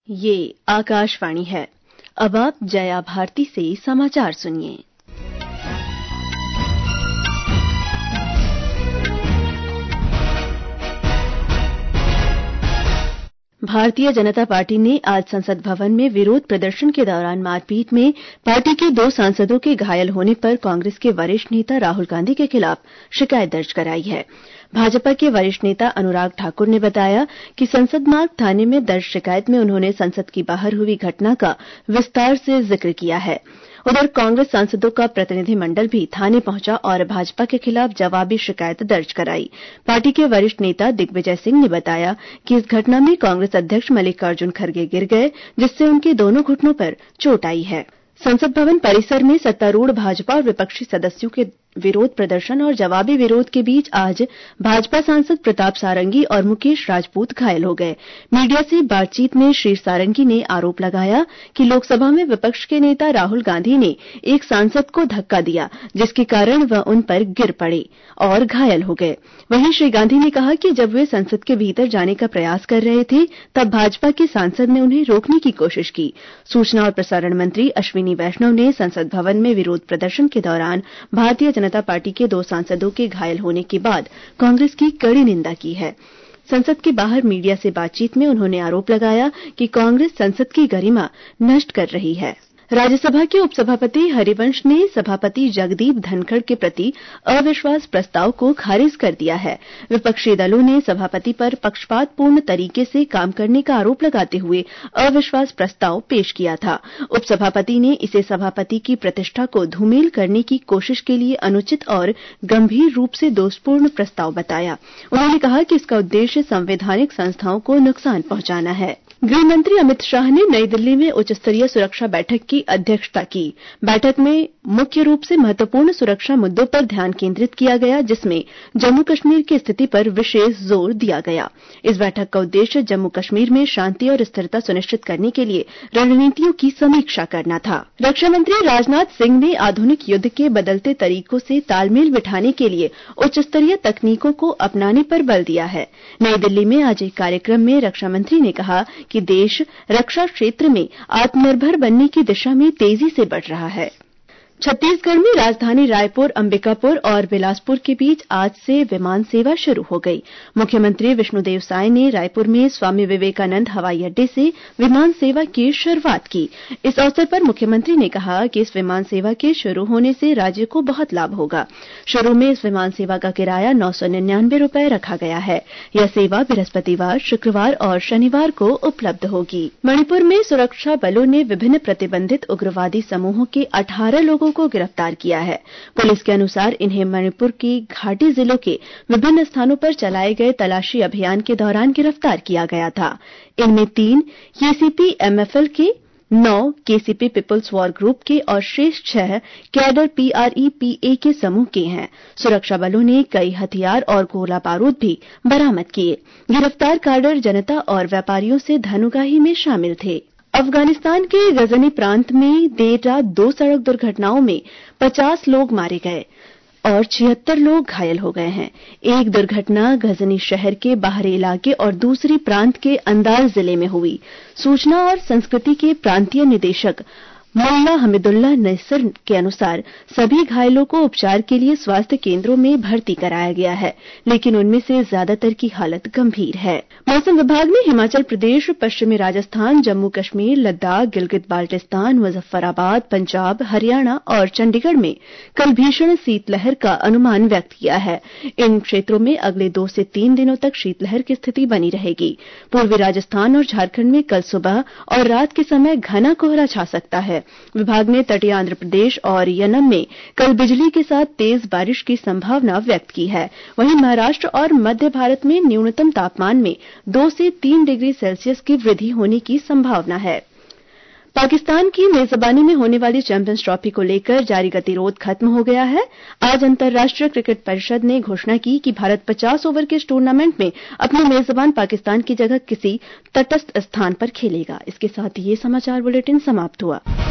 ये आकाशवाणी है। अब आप जया भारती से समाचार सुनिए। भारतीय जनता पार्टी ने आज संसद भवन में विरोध प्रदर्शन के दौरान मारपीट में पार्टी के 2 सांसदों के घायल होने पर कांग्रेस के वरिष्ठ नेता राहुल गांधी के खिलाफ शिकायत दर्ज कराई है। भाजपा के वरिष्ठ नेता अनुराग ठाकुर ने बताया कि संसद मार्ग थाने में दर्ज शिकायत में उन्होंने संसद की बाहर हुई घटना का विस्तार से जिक्र किया है। उधर कांग्रेस सांसदों का प्रतिनिधिमंडल भी थाने पहुंचा और भाजपा के खिलाफ जवाबी शिकायत दर्ज कराई। पार्टी के वरिष्ठ नेता दिग्विजय सिंह ने बताया कि इस घटना में कांग्रेस अध्यक्ष मल्लिकार्जुन खड़गे गिर गए, जिससे उनके दोनों घुटनों पर चोट आई है। संसद भवन परिसर में सत्तारूढ़ भाजपा और विपक्षी सदस्यों के विरोध प्रदर्शन और जवाबी विरोध के बीच आज भाजपा सांसद प्रताप सारंगी और मुकेश राजपूत घायल हो गए। मीडिया से बातचीत में श्री सारंगी ने आरोप लगाया कि लोकसभा में विपक्ष के नेता राहुल गांधी ने एक सांसद को धक्का दिया, जिसके कारण वह उन पर गिर पड़े और घायल हो गए। वहीं श्री गांधी ने कहा कि जब वे संसद के भीतर जाने का प्रयास कर रहे थे, तब भाजपा के सांसद ने उन्हें रोकने की कोशिश की। सूचना और प्रसारण मंत्री अश्विनी वैष्णव ने संसद भवन में विरोध प्रदर्शन के दौरान भारतीय जनता पार्टी के 2 सांसदों के घायल होने के बाद कांग्रेस की कड़ी निंदा की है। संसद के बाहर मीडिया से बातचीत में उन्होंने आरोप लगाया कि कांग्रेस संसद की गरिमा नष्ट कर रही है। राज्यसभा के उपसभापति हरिवंश ने सभापति जगदीप धनखड़ के प्रति अविश्वास प्रस्ताव को खारिज कर दिया है। विपक्षी दलों ने सभापति पर पक्षपातपूर्ण तरीके से काम करने का आरोप लगाते हुए अविश्वास प्रस्ताव पेश किया था। उपसभापति ने इसे सभापति की प्रतिष्ठा को धूमिल करने की कोशिश के लिए अनुचित और गंभीर रूप से दोषपूर्ण प्रस्ताव बताया। उन्होंने कहा कि इसका उद्देश्य संवैधानिक संस्थाओं को नुकसान पहुंचाना है। गृह मंत्री अमित शाह ने नई दिल्ली में उच्च स्तरीय सुरक्षा बैठक की अध्यक्षता की। बैठक में मुख्य रूप से महत्वपूर्ण सुरक्षा मुद्दों पर ध्यान केंद्रित किया गया, जिसमें जम्मू कश्मीर की स्थिति पर विशेष जोर दिया गया। इस बैठक का उद्देश्य जम्मू कश्मीर में शांति और स्थिरता सुनिश्चित करने के लिए रणनीतियों की समीक्षा करना था। रक्षा मंत्री राजनाथ सिंह ने आधुनिक युद्ध के बदलते तरीकों से तालमेल बिठाने के लिए उच्च स्तरीय तकनीकों को अपनाने पर बल दिया है। नई दिल्ली में आज एक कार्यक्रम में रक्षा मंत्री ने कहा कि देश रक्षा क्षेत्र में आत्मनिर्भर बनने की दिशा में तेजी से बढ़ रहा है। छत्तीसगढ़ में राजधानी रायपुर, अंबिकापुर और बिलासपुर के बीच आज से विमान सेवा शुरू हो गई। मुख्यमंत्री विष्णुदेव साय ने रायपुर में स्वामी विवेकानंद हवाई अड्डे से विमान सेवा की शुरुआत की। इस अवसर पर मुख्यमंत्री ने कहा कि इस विमान सेवा के शुरू होने से राज्य को बहुत लाभ होगा। शुरू में इस विमान सेवा का किराया 999 रुपए रखा गया है। यह सेवा बृहस्पतिवार, शुक्रवार और शनिवार को उपलब्ध होगी। मणिपुर में सुरक्षा बलों ने विभिन्न प्रतिबंधित उग्रवादी समूहों के 18 लोगों को गिरफ्तार किया है। पुलिस के अनुसार इन्हें मणिपुर की घाटी जिलों के विभिन्न स्थानों पर चलाए गए तलाशी अभियान के दौरान गिरफ्तार किया गया था। इनमें 3 केसीपी एमएफएल के, 9 केसीपी पीपल्स वॉर ग्रुप के और शेष 6 कैडर पीआरईपीए के समूह के हैं। सुरक्षा बलों ने कई हथियार और गोला बारूद भी बरामद किए। गिरफ्तार कैडर जनता और व्यापारियों से धन उगाही में शामिल थे। अफगानिस्तान के गजनी प्रांत में देर रात 2 सड़क दुर्घटनाओं में 50 लोग मारे गए और 76 लोग घायल हो गए हैं। एक दुर्घटना गजनी शहर के बाहरी इलाके और दूसरी प्रांत के अंदाज जिले में हुई। सूचना और संस्कृति के प्रांतीय निदेशक मुल्ला हमीदुल्लाह नसर के अनुसार सभी घायलों को उपचार के लिए स्वास्थ्य केंद्रों में भर्ती कराया गया है, लेकिन उनमें से ज्यादातर की हालत गंभीर है। मौसम विभाग ने हिमाचल प्रदेश, पश्चिमी राजस्थान, जम्मू कश्मीर, लद्दाख, गिलगित बाल्टिस्तान, मुजफ्फराबाद, पंजाब, हरियाणा और चंडीगढ़ में कल भीषण शीतलहर का अनुमान व्यक्त किया है। इन क्षेत्रों में अगले 2 से 3 दिनों तक शीतलहर की स्थिति बनी रहेगी। पूर्वी राजस्थान और झारखंड में कल सुबह और रात के समय घना कोहरा छा सकता है। विभाग ने तटीय आंध्र प्रदेश और यनम में कल बिजली के साथ तेज बारिश की संभावना व्यक्त की है। वहीं महाराष्ट्र और मध्य भारत में न्यूनतम तापमान में 2 से 3 डिग्री सेल्सियस की वृद्धि होने की संभावना है। पाकिस्तान की मेजबानी में होने वाली चैंपियंस ट्रॉफी को लेकर जारी गतिरोध खत्म हो गया है। आज अंतर्राष्ट्रीय क्रिकेट परिषद ने घोषणा की कि भारत 50 ओवर के इस टूर्नामेंट में अपने मेजबान पाकिस्तान की जगह किसी तटस्थ स्थान पर खेलेगा। इसके साथ ये समाचार बुलेटिन समाप्त हुआ।